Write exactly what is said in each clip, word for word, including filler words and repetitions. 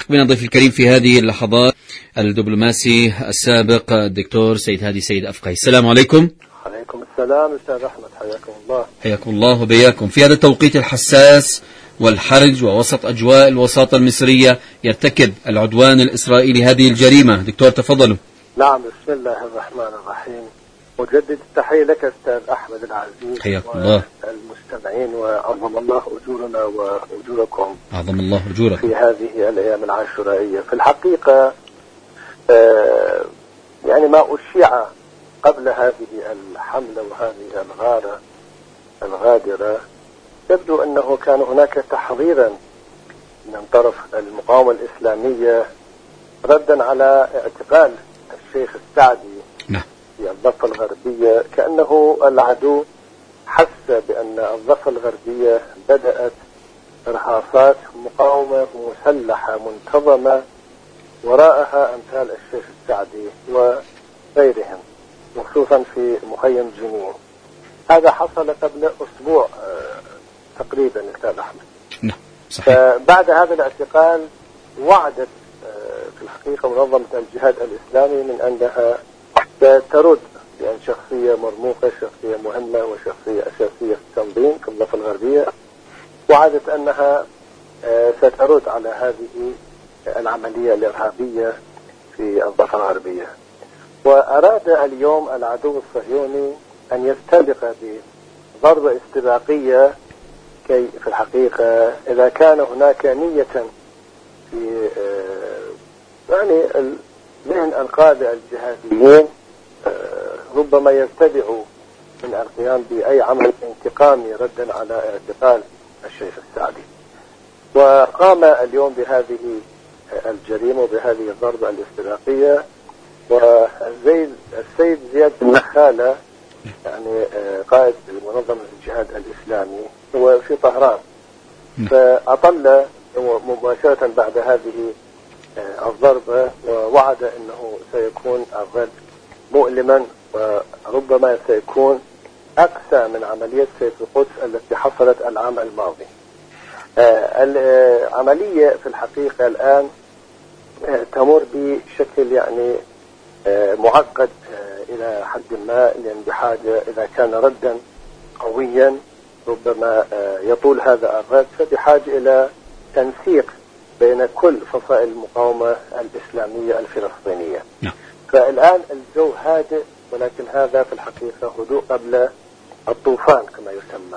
بنا ضيف الكريم في هذه اللحظات الدبلوماسي السابق الدكتور سيد هادي سيد أفقهي. السلام عليكم. عليكم السلام أستاذ أحمد، حياكم الله. حياكم الله وبياكم. في هذا التوقيت الحساس والحرج ووسط أجواء الوساطة المصرية يرتكب العدوان الإسرائيلي هذه الجريمة. دكتور تفضلوا. نعم، بسم الله الرحمن الرحيم. مجدد التحية لك أستاذ أحمد العزيز. حياكم الله. المستمعين، وأعظم الله أجورنا وأجوركم. أعظم الله أجوركم في هذه الأيام العاشورائية. في الحقيقة آه يعني ما أشيع قبل هذه الحملة وهذه الغارة الغادرة، يبدو أنه كان هناك تحضيرا من طرف المقاومة الإسلامية ردا على اعتقال الشيخ السعدي نعم. في الضفة الغربية، كأنه العدو حس بأن الضفة الغربية بدأت إرهاصات مقاومة مسلحة منتظمة وراءها أمثال الشيخ السعدي وغيرهم، وخصوصا في مخيم جنين. هذا حصل قبل أسبوع تقريبا أستاذ أحمد. نعم صحيح. فبعد هذا الاعتقال وعدت في الحقيقة منظمة الجهاد الإسلامي من أنها سترد بأن شخصية مرموقة، شخصية مهمة وشخصية أساسية في التنظيم في الضفة الغربية، وعدت أنها سترد على هذه العملية الإرهابية في الضفة الغربية. وأراد اليوم العدو الصهيوني أن يستبق بضربة استباقية كي في الحقيقة إذا كان هناك نية في يعني ذهن القادة الجهاديين ربما يرتدعوا من القيام بأي عمل انتقامي ردا على اعتقال الشيخ السعدي. وقام اليوم بهذه الجريمة وبهذه الضربة الاستباقية. والسيد السيد زياد النخالة يعني قائد منظمة الجهاد الإسلامي هو في طهران، فأطل مباشرة بعد هذه الضربة ووعد أنه سيكون الرد مؤلما وربما سيكون أقسى من عملية سيف القدس التي حصلت العام الماضي. العملية في الحقيقة الآن تمر بشكل يعني معقد إلى حد ما، لأن بحاجة إذا كان ردا قويا ربما يطول هذا الرد، فبحاجة إلى تنسيق بين كل فصائل المقاومة الإسلامية الفلسطينية. نعم. فالآن الجو هادئ، ولكن هذا في الحقيقة هدوء قبل الطوفان كما يسمى.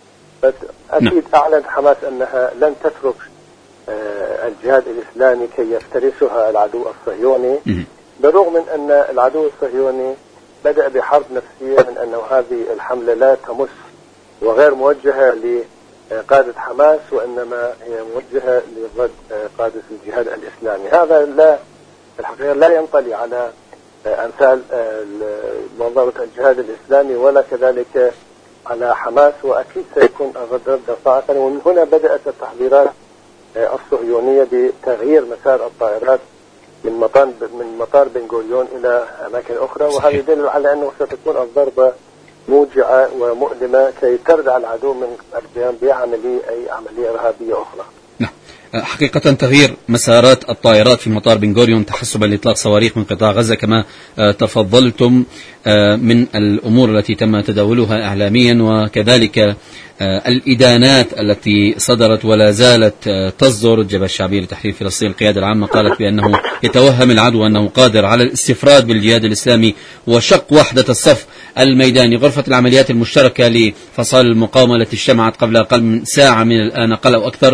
أكيد أعلن حماس أنها لن تترك الجهاد الإسلامي كي يفترسها العدو الصهيوني، بالرغم من أن العدو الصهيوني بدأ بحرب نفسية من أنه هذه الحملة لا تمس وغير موجهة لقادة حماس، وإنما هي موجهة لضد قادة الجهاد الإسلامي. هذا لا الحقيقة لا ينطلي على أمثال منظمة الجهاد الإسلامي ولا كذلك على حماس، وأكيد سيكون الرد ردا صاعقا. ومن هنا بدأت التحضيرات الصهيونية بتغيير مسار الطائرات من مطار من مطار بن غوريون إلى أماكن أخرى، وهذا يدل على أنه ستكون الضربة موجعة ومؤلمة كي تردع العدو من القيام بعملية أي عملية إرهابية أخرى. نعم. حقيقة تغيير مسارات الطائرات في مطار بن غوريون تحسبا لإطلاق صواريخ من قطاع غزة كما تفضلتم من الأمور التي تم تداولها إعلاميا، وكذلك الإدانات التي صدرت ولا زالت تصدر. الجبهة الشعبية لتحرير فلسطين القيادة العامة قالت بأنه يتوهم العدو أنه قادر على الاستفراد بالجهاد الإسلامي وشق وحدة الصف الميداني. غرفة العمليات المشتركة لفصائل المقاومة التي اجتمعت قبل أقل من ساعة من الآن أقل أو أكثر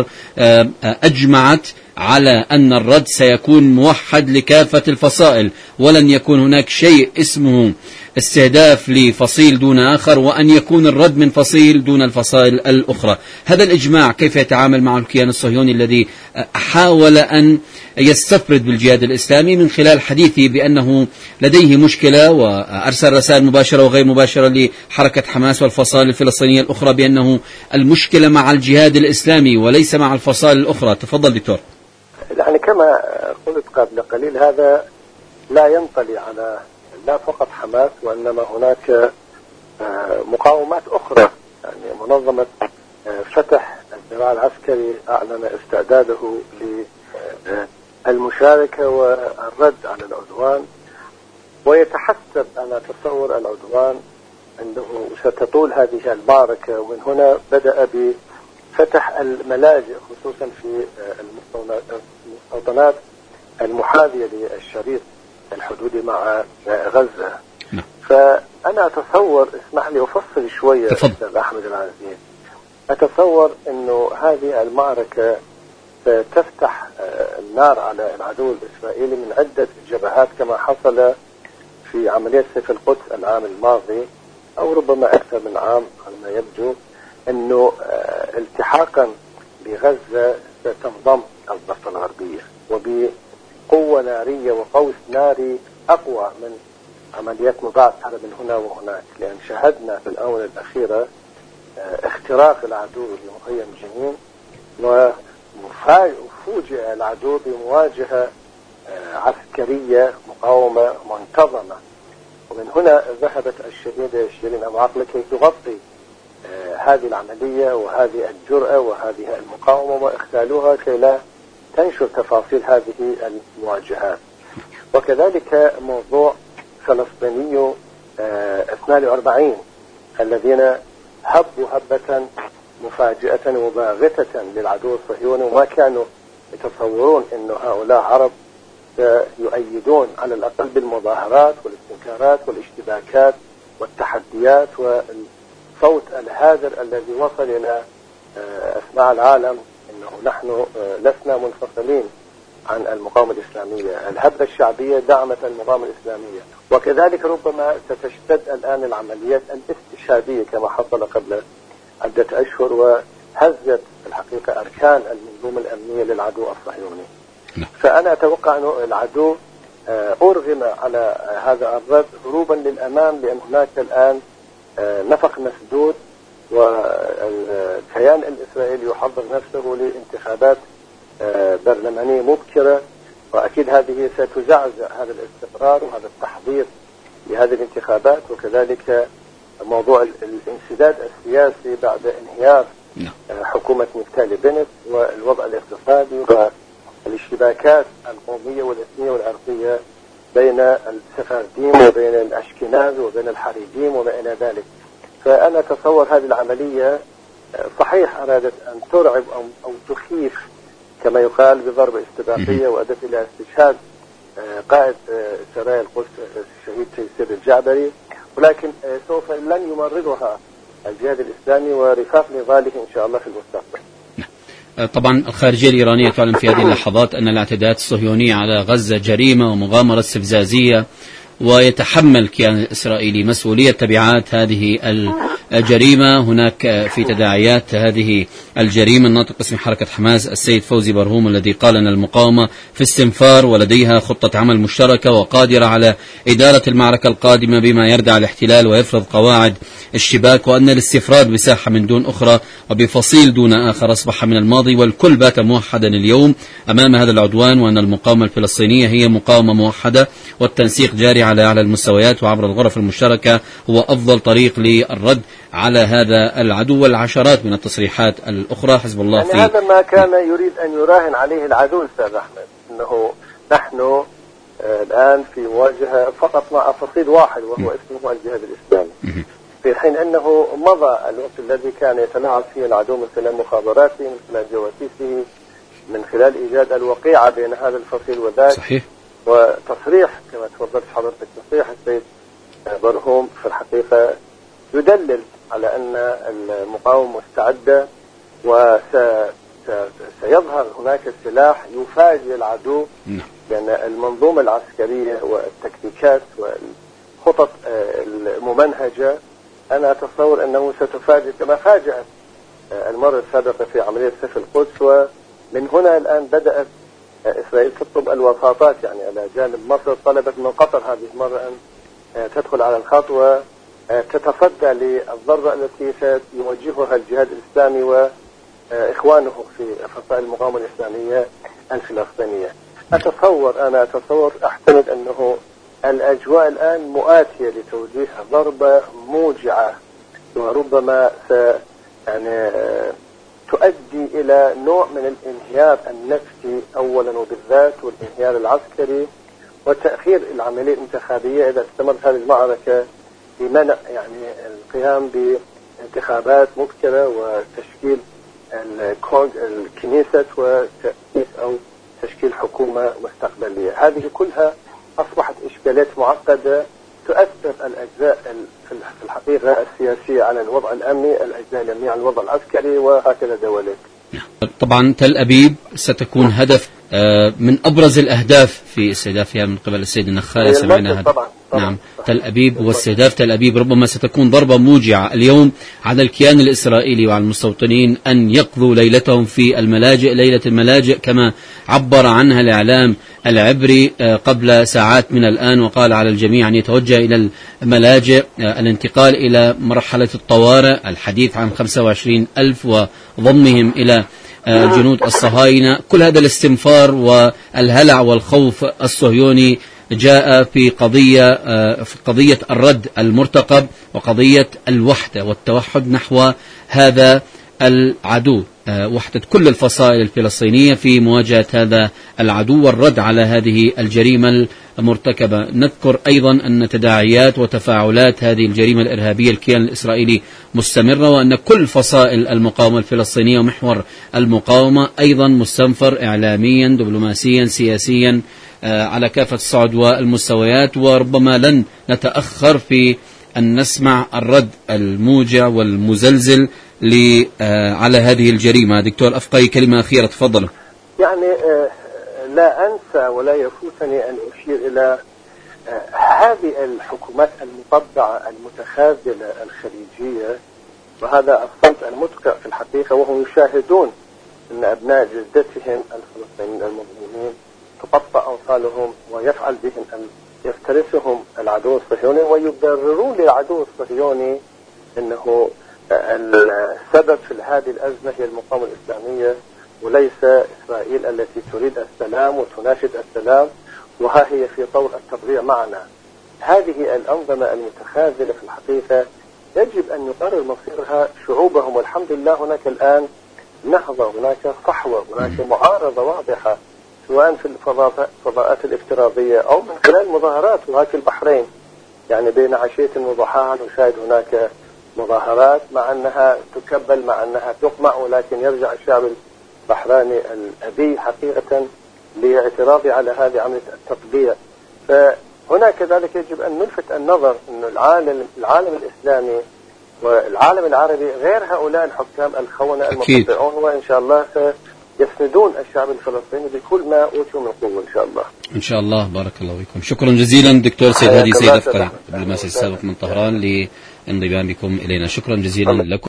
أجمعت على أن الرد سيكون موحد لكافة الفصائل، ولن يكون هناك شيء اسمه استهداف لفصيل دون آخر، وأن يكون الرد من فصيل دون الفصائل الأخرى. هذا الإجماع كيف يتعامل مع الكيان الصهيوني الذي حاول أن يستفرد بالجهاد الإسلامي من خلال حديثه بأنه لديه مشكلة، وأرسل رسائل مباشرة وغير مباشرة لحركة حماس والفصائل الفلسطينية الأخرى بأنه المشكلة مع الجهاد الإسلامي وليس مع الفصائل الأخرى؟ تفضل دكتور. يعني كما قلت قبل قليل هذا لا ينطلي على لا فقط حماس، وإنما هناك مقاومات أخرى. يعني منظمة فتح الذراع العسكري أعلن استعداده المشاركة والرد على العدوان، ويتحسب أنا أتصور العدوان أنه ستطول هذه المعركة، ومن هنا بدأ بفتح الملاجئ خصوصا في المستوطنات المحاذية للشريط الحدودي مع غزة. فأنا أتصور، اسمح لي أفصل شوية أستاذ أحمد العزيز، أتصور أنه هذه المعركة تفتح النار على العدو الإسرائيلي من عدة جبهات كما حصل في عملية سيف القدس العام الماضي، أو ربما أكثر من عام على ما يبدو، أنه التحاقا بغزة ستنضم الضفة الغربية وبقوة نارية وقوس ناري أقوى من عمليات مضاعفة من هنا وهناك، لأن شاهدنا في الآونة الأخيرة اختراق العدو لمخيم جنين، وفوجئ العدو بمواجهة عسكرية مقاومة منتظمة. ومن هنا ذهبت الشهيدة شيرين أبو عقلة كي تغطي هذه العملية وهذه الجرأة وهذه المقاومة وإخلالها كي لا تنشر تفاصيل هذه المواجهات. وكذلك موضوع فلسطيني اثنين وأربعين الذين هبوا هبة مفاجئة وباغتة للعدو الصهيوني، وما كانوا يتصورون أن هؤلاء عرب يؤيدون على الأقل بالمظاهرات والاستنكارات والاشتباكات والتحديات والصوت الهادر الذي وصل إلى أسماع العالم أنه نحن لسنا منفصلين عن المقاومة الإسلامية. الهبة الشعبية دعمت المقاومة الإسلامية، وكذلك ربما ستشتد الآن العمليات الاستشهادية كما حصل قبل عدة أشهر، وهزت الحقيقة أركان المنظومة الأمنية للعدو الصهيوني. فأنا أتوقع أن العدو أرغم على هذا الرد هروبا للأمام، لأن هناك الآن نفق مسدود، والكيان الإسرائيلي يحضر نفسه لانتخابات برلمانية مبكرة، وأكيد هذه ستزعزع هذا الاستقرار وهذا التحضير لهذه الانتخابات، وكذلك موضوع الانسداد السياسي بعد انهيار حكومة نفتالي بنت، والوضع الاقتصادي والاشتباكات القومية والإثنية والعرقية بين السفارديم وبين الأشكناز وبين الحريديم وما إلى ذلك. فأنا أتصور هذه العملية صحيح أرادت أن ترعب أو, أو تخيف كما يقال بضربة استباقية، وأدت إلى استشهاد قائد سرايا القدس الشهيد تيسير الجعبري، ولكن سوف لن يمررها الجهاد الإسلامي ورفاق نضاله إن شاء الله في المستقبل. طبعا الخارجية الإيرانية تعلن في هذه اللحظات أن الاعتداءات الصهيونية على غزة جريمة ومغامرة استفزازية، ويتحمل الكيان الإسرائيلي مسؤولية تبعات هذه الجريمة. هناك في تداعيات هذه الجريمة الناطق باسم حركة حماس السيد فوزي برهوم الذي قال أن المقاومة في استنفار ولديها خطة عمل مشتركة وقادرة على إدارة المعركة القادمة بما يردع الاحتلال ويفرض قواعد الشباك، وأن الاستفراد بساحة من دون أخرى وبفصيل دون آخر أصبح من الماضي، والكل بات موحدا اليوم أمام هذا العدوان، وأن المقاومة الفلسطينية هي مقاومة موحدة، والتنسيق جاري على أعلى المستويات وعبر الغرف المشتركة هو أفضل طريق للرد على هذا العدو. والعشرات من التصريحات الأخرى حزب الله يعني في هذا ما كان يريد أن يراهن عليه العدو أستاذ أحمد، أنه نحن آه الآن في مواجهة فقط مع فصيل واحد وهو اسمه الجهاد الإسلامي، في حين أنه مضى الوقت الذي كان يتلاعب فيه العدو من خلال مخابراته، من خلال جواسيسه، من خلال إيجاد الوقيعة بين هذا الفصيل وذاك. صحيح. وتصريح كما تفضلت حضرتك تصريح السيد برهوم في الحقيقة يدلل على أن المقاومة مستعدة، وسيظهر هناك السلاح يفاجئ العدو، لأن المنظومة العسكرية والتكتيكات والخطط الممنهجة أنا أتصور أنه ستفاجئ كما فاجأت المرة السابقة في عملية سيف القدس. ومن هنا الآن بدأت إسرائيل تطلب الوساطات، يعني على جانب مصر طلبت من قطر هذه المرة أن تدخل على الخط وتتصدى للضربة التي سيوجهها الجهاد الإسلامي وإخوانه في فصائل المقاومة الإسلامية الفلسطينية. أتصور أنا أتصور أحتمل أنه الأجواء الآن مؤاتية لتوجيه ضربة موجعة، وربما س يعني تؤدي إلى نوع من الانهيار النفسي أولا وبالذات، والانهيار العسكري، وتأخير العملية الانتخابية إذا استمرت هذه المعركة بمنع يعني القيام بانتخابات مبكرة وتشكيل الكنيسة وتأسيس أو تشكيل حكومة مستقبلية. هذه كلها أصبحت إشكالات معقدة تؤثر الأجزاء في الحقيقة السياسية على الوضع الأمني، الأجزاء الأمنية على الوضع العسكري، وهكذا دواليك. طبعا تل أبيب ستكون هدف من أبرز الأهداف في استهدافها من قبل السيد النخالي. سمعنا هذا. طبعا. طبعا. نعم، تل أبيب واستهداف تل أبيب ربما ستكون ضربة موجعة اليوم على الكيان الإسرائيلي وعلى المستوطنين أن يقضوا ليلتهم في الملاجئ، ليلة الملاجئ كما عبر عنها الإعلام العبري قبل ساعات من الآن، وقال على الجميع أن يتوجه إلى الملاجئ، الانتقال إلى مرحلة الطوارئ، الحديث عن خمسة وعشرين ألف وضمهم إلى جنود الصهاينة. كل هذا الاستنفار والهلع والخوف الصهيوني جاء في قضية في قضية الرد المرتقب وقضية الوحدة والتوحد نحو هذا العدو، وحدة كل الفصائل الفلسطينية في مواجهة هذا العدو والرد على هذه الجريمة المرتكبة. نذكر أيضا أن تداعيات وتفاعلات هذه الجريمة الإرهابية الكيان الإسرائيلي مستمرة، وأن كل فصائل المقاومة الفلسطينية ومحور المقاومة أيضا مستنفر إعلاميا دبلوماسيا سياسيا على كافة الصعد والمستويات، وربما لن نتأخر في أن نسمع الرد الموجع والمزلزل على هذه الجريمة. دكتور أفقي، كلمة أخيرة تفضل. يعني لا أنسى ولا يفوتني أن أشير إلى هذه الحكومات المطبعة المتخاذلة الخليجية، وهذا الصمت المدقع في الحقيقة، وهم يشاهدون أن أبناء جدتهم الفلسطينيين المظلومين تقطع أوصالهم ويفعل بهم أن يفترسهم العدو الصهيوني، ويبررون للعدو الصهيوني أنه السبب في هذه الأزمة هي المقاومة الإسلامية وليس إسرائيل التي تريد السلام وتناشد السلام، وها هي في طور التبريع معنا. هذه الأنظمة المتخاذلة في الحقيقة يجب أن يقرر مصيرها شعوبهم، والحمد لله هناك الآن نهضة، هناك صحوة، هناك معارضة واضحة سواء في الفضاءات الافتراضية أو من خلال مظاهرات. وهذه البحرين يعني بين عشية وضحاها نشاهد هناك مظاهرات مع أنها تكبل، مع أنها تقمع، ولكن يرجع الشعب البحراني الأبي حقيقة لاعتراضه على هذه عملية التطبيع. فهنا كذلك يجب أن نلفت النظر أن العالم العالم الإسلامي والعالم العربي غير هؤلاء الحكام الخونة المتطبعون، وإن شاء الله يسندون الشعب الفلسطيني بكل ما أوتوا من قوة إن شاء الله. إن شاء الله. بارك الله فيكم. شكرا جزيلا دكتور سيد هادي سيد أفقي، الدبلوماسي السابق من طهران، لانضمامكم إلينا. شكرا جزيلا لكم.